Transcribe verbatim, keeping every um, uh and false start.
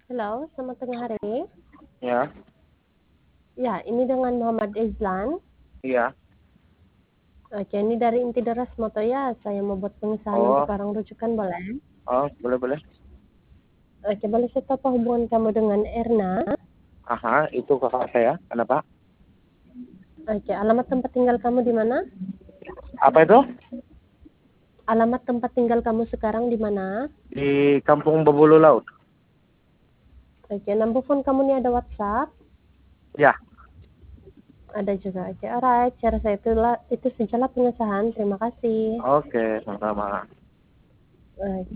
Halo, selamat tengah hari. Ya, Ya, ini dengan Muhammad Izlan. iya. Oke, ini dari Inti Deras Moto ya. Saya mau buat pengesahan untuk Oh, orang rujukan, boleh? oh, boleh-boleh. Oke, boleh saya tahu apa hubungan kamu dengan Erna? Aha, itu kakak saya. Kenapa? Oke, alamat tempat tinggal kamu di mana? Apa itu? Alamat tempat tinggal kamu sekarang di mana? Di Kampung Bebulu Laut. Oke, nomor phone kamu ini ada WhatsApp? Ya, Ada juga. Oke, alright. Cara saya itulah itu sajalah pengesahan. Terima kasih. oke, sama-sama. Oke.